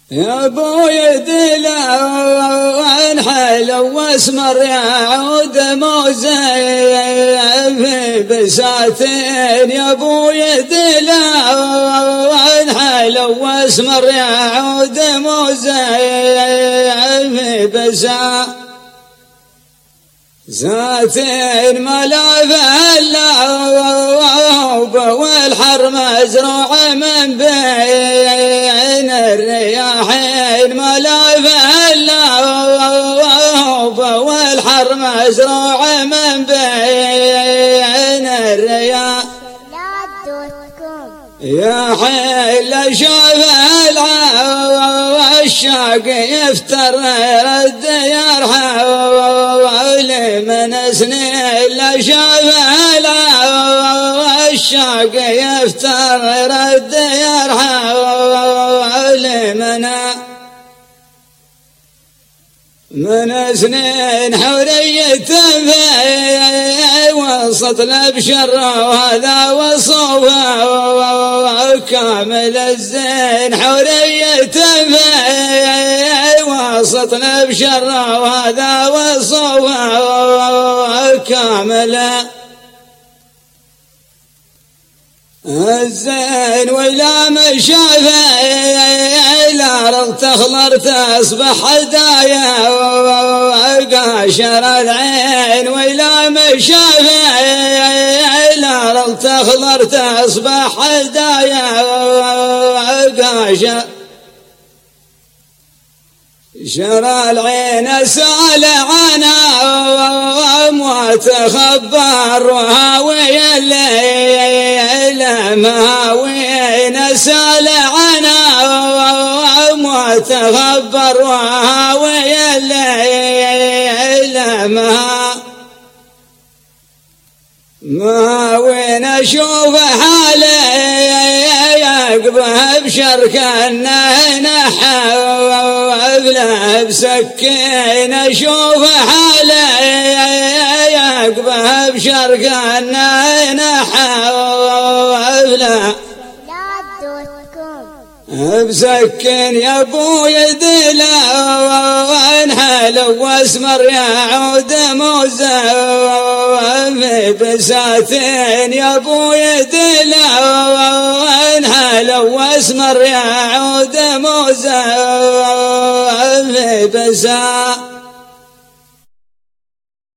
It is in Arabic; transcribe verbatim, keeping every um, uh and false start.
يا ابوي دلان حلو واسمر يعود موزين في بساتين. يا ابوي دلان حلو واسمر يعود موزين في بساتين. زاتين ملافه اللعوب والحر مزروع من بين الرياحين. ملافه اللعوب والحر مزروع من بين الرياحين. يا حيل شاف العشاق يفتر الديار حولي من سنين. لا شاف العشاق يفتر الديار حولي من من سنين. حورية في وسط الابشر وهذا وصوفه كامل الزين. حورية في وسط الابشر وهذا وصوفه كامل الزين. ولا مشافه الارض تخضر تصبح هدايا وقاشر العين. ولا مشافه الارض تخضر تصبح هدايا وقاشر شرى العين. سال عنا وتخبر وهاوي الليل مهاوين. سال عنا وتخبر وهاوي الليل مهاوين. ما وين اشوف حالي يقبه بشرك انه نحوله بسكين. اشوف حالي يقبه بشرك انه نحوله بسكين. يا ابوي دلان حلو واسمر يعود موزين في بساتين. يا ابوي دلان حلو واسمر يعود موزين في بساتين.